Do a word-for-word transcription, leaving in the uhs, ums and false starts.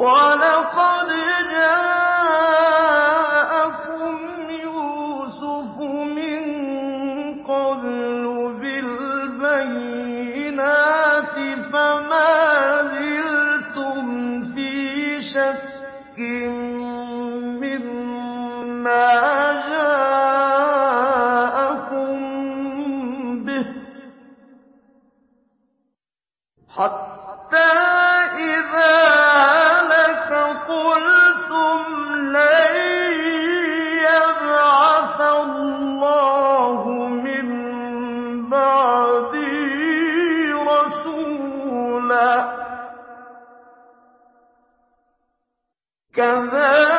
وَلَقَدْ جَاءَكُمْ يُوسُفُ مِن قَبْلُ بِالْبَيِّنَاتِ فَمَا زِلْتُمْ فِي شَكٍّ مِّمَّا جَاءَكُم بِهِ حَتَّىٰ إِذَا هَلَكَ قُلْتُمْ لَن يَبْعَثَ اللَّهُ مِن بَعْدِهِ رَسُولًا ۚ كَذَٰلِكَ